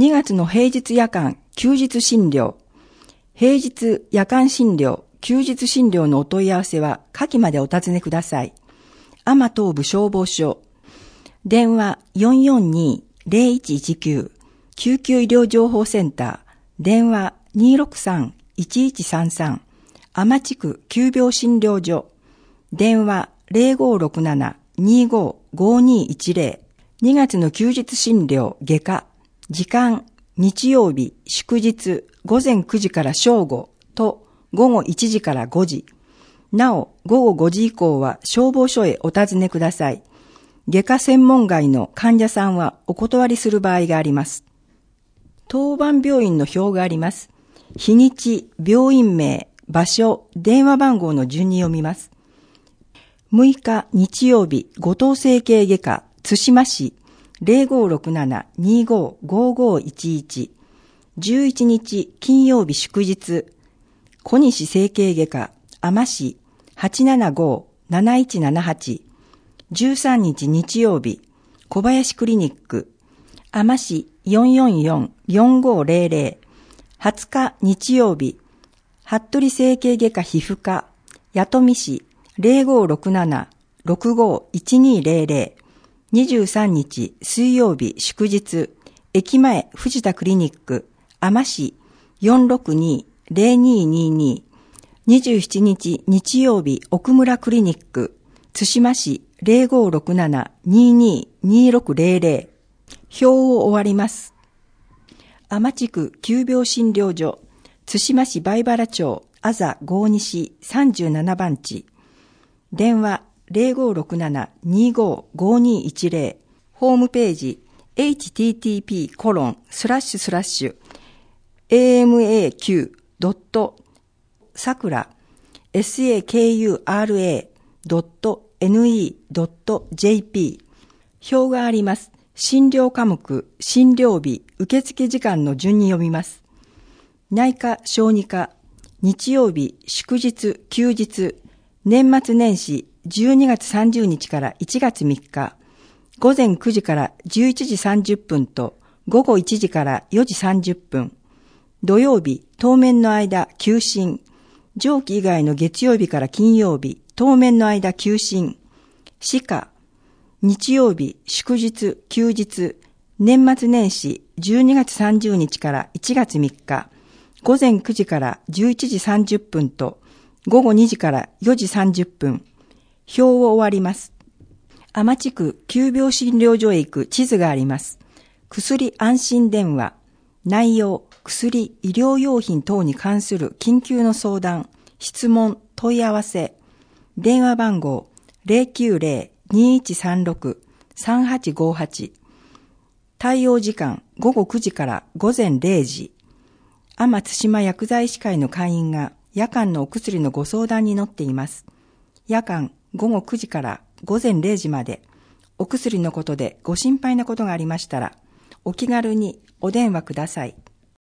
2月の平日夜間、休日診療、平日夜間診療、休日診療のお問い合わせは下記までお尋ねください。多摩東部消防署、電話 442-0119、救急医療情報センター、電話 263-1133、多摩地区急病診療所、電話 0567-255210、2月の休日診療外科、時間、日曜日、祝日、午前9時から正午と午後1時から5時。なお、午後5時以降は消防署へお尋ねください。外科専門外の患者さんはお断りする場合があります。当番病院の表があります。日にち、病院名、場所、電話番号の順に読みます。6日日曜日、後藤整形外科、津島市、0567-255511。11日金曜日祝日、小西整形外科、天摩市、875-7178。13日日曜日、小林クリニック、天摩市 444-4500。20日日曜日、服部整形外科皮膚科、弥富市 0567-651200。23日水曜日祝日、駅前藤田クリニック、天摩市 462-0222。27日日曜日奥村クリニック、津島市 0567-222600。表を終わります。多摩地区急病診療所、津島市梅原町、あざ郷西37番地。電話0567-255210。ホームページ http://amaq.sakura.ne.jp。 表があります。診療科目、診療日、受付時間の順に読みます。内科・小児科、日曜日、祝日、休日、年末年始、12月30日から1月3日、午前9時から11時30分と午後1時から4時30分。土曜日、当面の間、休診。上記以外の月曜日から金曜日、当面の間、休診。歯科。日曜日、祝日、休日、年末年始、12月30日から1月3日、午前9時から11時30分と午後2時から4時30分。表を終わります。多摩地区急病診療所へ行く地図があります。薬安心電話、内容、薬、医療用品等に関する緊急の相談、質問、問い合わせ、電話番号 090-2136-3858。対応時間、午後9時から午前0時。多摩津島薬剤師会の会員が夜間のお薬のご相談に乗っています。夜間午後9時から午前0時まで、お薬のことでご心配なことがありましたら、お気軽にお電話ください。